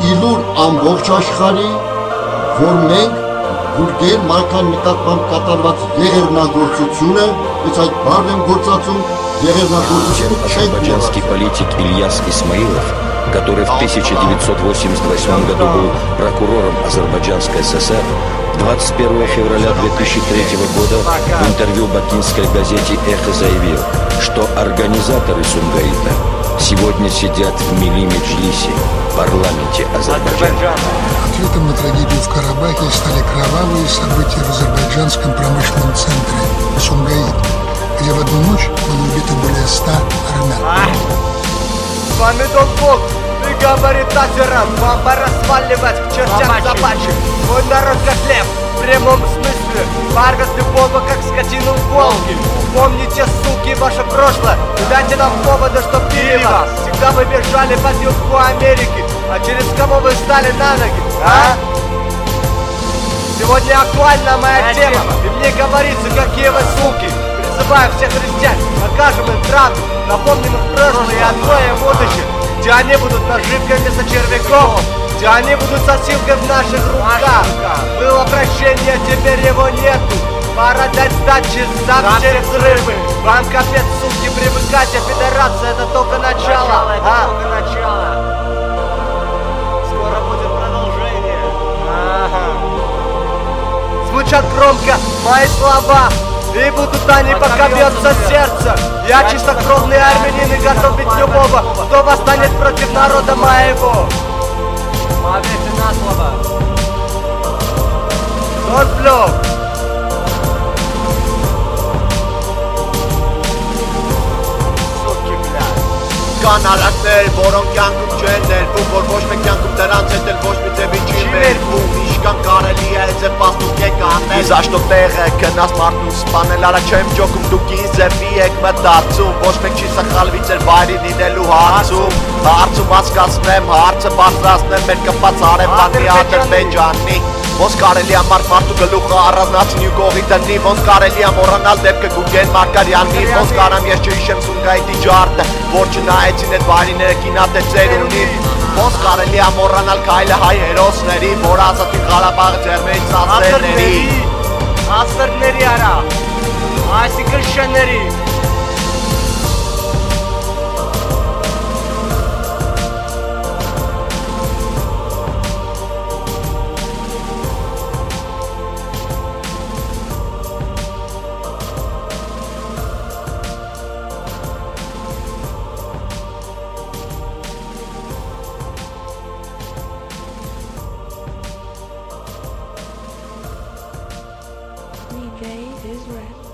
իլուր ամբողջ աշխարհի, որ մենք բուրգեն մարգան նկատմամբ կատարված եղերնագործությունը, այս այդ բառն եմ գործածում, եղերնագործությունը азербайджанский политик Ильяс Исмаилов, который в 1988 году был прокурором Азербайджанской ССР, 21 февраля 2003 года в интервью бакинской газете «Эхо» заявил, что организаторы Сумгаита сегодня сидят в Милли-Меджлисе, парламенте Азербайджана. Ответом на трагедию в Карабахе стали кровавые события в азербайджанском промышленном центре Сумгаит, где в одну ночь было убито более 100 армян. С вами Дон Бог, и говорит Азерам, вам пора сваливать к чертям собачьим. Мой народ как лев, в прямом смысле, варгас любого, как скотину в волке. Помните, суки, ваше прошлое, и дайте нам повода, чтоб били вас. Всегда вы бежали под юбку Америки, а через кого вы стали на ноги, а? Сегодня актуальна моя тема, и мне говорится, какие вы суки. Призываю всех христиан, покажем им правду, напомним их прошлое и откроем будущее, где они будут наживкой вместо червяков, где они будут сосилкой в наших руках. Было прощение, теперь его нету. Пора дать сдачи сам через взрывы. Вам капец, суки, привыкайте, федерация, это только начало. Скоро будет продолжение. Звучат громко мои слова, и будут они, пока бьется сердце. Я чистокровный армянин и готов бить любого, кто восстанет против народа моего. Поверьте на слово. Тот блок. Կան արակներ, որոնք կյանքում չեն ներվում, որ ոչ մեկ կյանքում դրանց հետ էլ ոչ մի ձևի չի մերվում. Իշքան կարելի է ձեզ պաստուկ եք անել, իզ աշտո տեղ է կնաս մարդուն սպանել, արա չեմ ջոքում, դուք ինձ ձևի եք մտածում, ոչ մեկ չի սխալվի ձեր վայրի լինելու հարցում. Հարցում հասկացնեմ, հարցը բարձրացնեմ, մեր կպած արևանի Ադրբեջանի. Ոնց կարելի է մարդու գլուխը առանձնացնի ու կողի դնի, ոնց կարելի է մոռանալ դեպքը Գուրգեն Մարգարյանի, ոնց կարամ ես չհիշեմ Սումգայիթի ջարդը, որ չնայեցին այդ վայրիները կինատեցեր ունին, ոնց կարելի է մոռանալ քայլը հայ հերոսների, որ ազատին Ղարաբաղը ձեռներից ասերների, ասերների արա, այսինքն շների. DJ is red.